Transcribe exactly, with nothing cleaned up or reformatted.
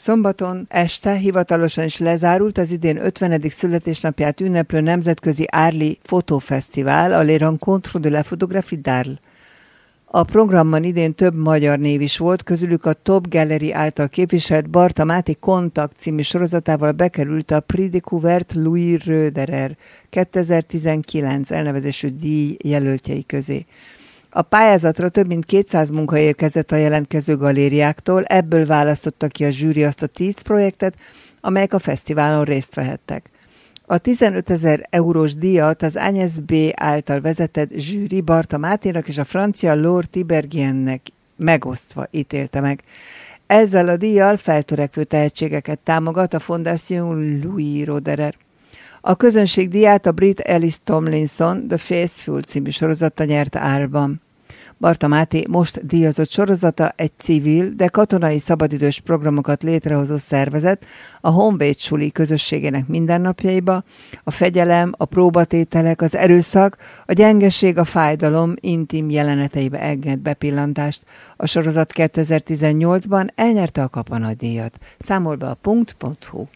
Szombaton este hivatalosan is lezárult az idén ötvenedik születésnapját ünneplő nemzetközi Arles Fotófesztivál, a Les Rencontres de la Photographie d'Arles. A programban idén több magyar név is volt, közülük a Top Gallery által képviselt Barta Máté Kontakt című sorozatával bekerült a Prix Découverte Louis Roederer kétezer-tizenkilenc elnevezésű díj jelöltjei közé. A pályázatra több mint kétszáz munka érkezett a jelentkező galériáktól, ebből választotta ki a zsűri azt a tíz projektet, amelyek a fesztiválon részt vehettek. A tizenötezer eurós díjat az Agnès B. által vezetett zsűri Barta Máténak és a francia Laure Tiberghiennek megosztva ítélte meg. Ezzel a díjjal feltörekvő tehetségeket támogat a Fondation Louis Roederer. A közönség díját a brit Alice Tomlinson The Faithful című sorozata nyerte Arlesban. Barta Máté most díjazott sorozata egy civil, de katonai szabadidős programokat létrehozó szervezet a Honvéd suli közösségének mindennapjaiba, a fegyelem, a próbatételek, az erőszak, a gyengeség, a fájdalom intim jeleneteibe enged bepillantást. A sorozat kétezer-tizennyolcban elnyerte a Kapanagydíjat. Számol be a punkt pont hu.